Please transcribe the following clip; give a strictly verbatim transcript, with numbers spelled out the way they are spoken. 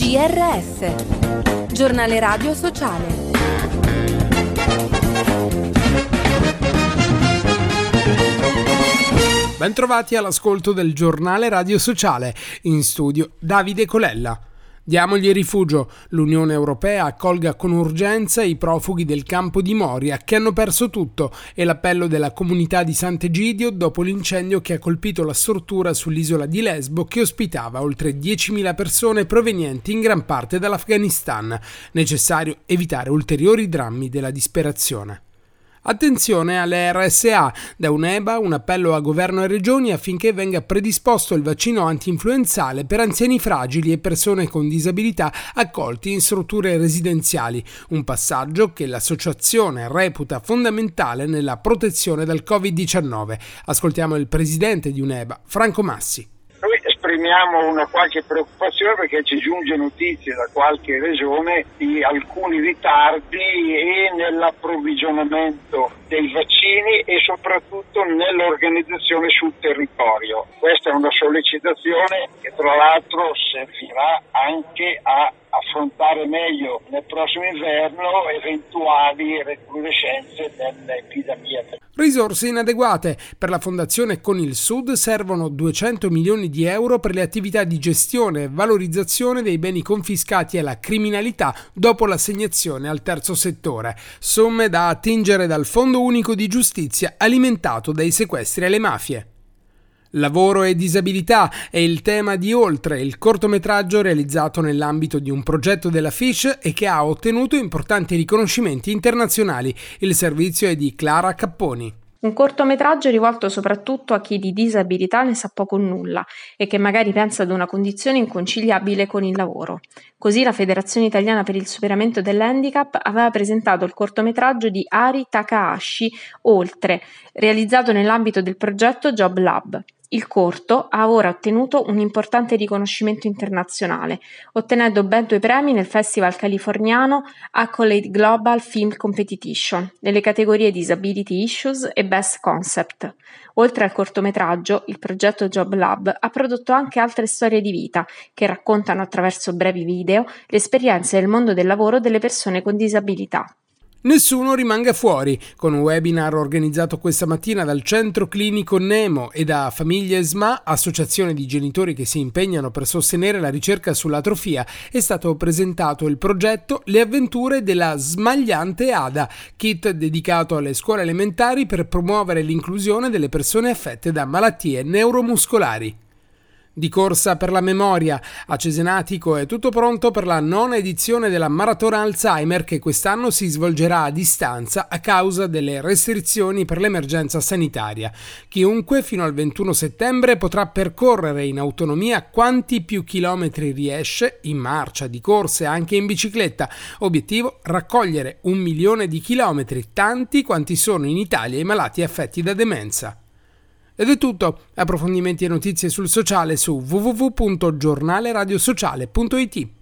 G R S, Giornale Radio Sociale. Bentrovati all'ascolto del Giornale Radio Sociale, in studio Davide Colella. Diamogli rifugio. L'Unione Europea accolga con urgenza i profughi del campo di Moria che hanno perso tutto e l'appello della comunità di Sant'Egidio dopo l'incendio che ha colpito la struttura sull'isola di Lesbo che ospitava oltre diecimila persone provenienti in gran parte dall'Afghanistan. Necessario evitare ulteriori drammi della disperazione. Attenzione alle R S A, da UNEBA un appello a governo e regioni affinché venga predisposto il vaccino antinfluenzale per anziani fragili e persone con disabilità accolti in strutture residenziali, un passaggio che l'associazione reputa fondamentale nella protezione dal covid diciannove. Ascoltiamo il presidente di UNEBA, Franco Massi. Esprimiamo una qualche preoccupazione perché ci giunge notizie da qualche regione di alcuni ritardi e nell'approvvigionamento dei vaccini e soprattutto nell'organizzazione sul territorio. Questa è una sollecitazione che tra l'altro servirà anche a affrontare meglio nel prossimo inverno eventuali recrudescenze dell'epidemia. Risorse inadeguate. Per la Fondazione Con il Sud servono duecento milioni di euro per le attività di gestione e valorizzazione dei beni confiscati alla criminalità dopo l'assegnazione al terzo settore. Somme da attingere dal Fondo Unico di Giustizia alimentato dai sequestri alle mafie. Lavoro e disabilità è il tema di Oltre, il cortometraggio realizzato nell'ambito di un progetto della Fish e che ha ottenuto importanti riconoscimenti internazionali. Il servizio è di Clara Capponi. Un cortometraggio rivolto soprattutto a chi di disabilità ne sa poco o nulla e che magari pensa ad una condizione inconciliabile con il lavoro. Così la Federazione Italiana per il Superamento dell'Handicap aveva presentato il cortometraggio di Ari Takahashi, Oltre, realizzato nell'ambito del progetto Job Lab. Il corto ha ora ottenuto un importante riconoscimento internazionale, ottenendo ben due premi nel Festival californiano Accolade Global Film Competition, nelle categorie Disability Issues e Best Concept. Oltre al cortometraggio, il progetto Job Lab ha prodotto anche altre storie di vita che raccontano attraverso brevi video le esperienze del mondo del lavoro delle persone con disabilità. Nessuno rimanga fuori, con un webinar organizzato questa mattina dal Centro Clinico Nemo e da Famiglie S M A, associazione di genitori che si impegnano per sostenere la ricerca sull'atrofia, è stato presentato il progetto Le avventure della smagliante Ada, kit dedicato alle scuole elementari per promuovere l'inclusione delle persone affette da malattie neuromuscolari. Di corsa per la memoria, a Cesenatico è tutto pronto per la nona edizione della Maratona Alzheimer che quest'anno si svolgerà a distanza a causa delle restrizioni per l'emergenza sanitaria. Chiunque fino al ventuno settembre potrà percorrere in autonomia quanti più chilometri riesce, in marcia, di corsa e anche in bicicletta. Obiettivo: raccogliere un milione di chilometri, tanti quanti sono in Italia i malati affetti da demenza. Ed è tutto. Approfondimenti e notizie sul sociale su w w w punto giornale radio sociale punto i t.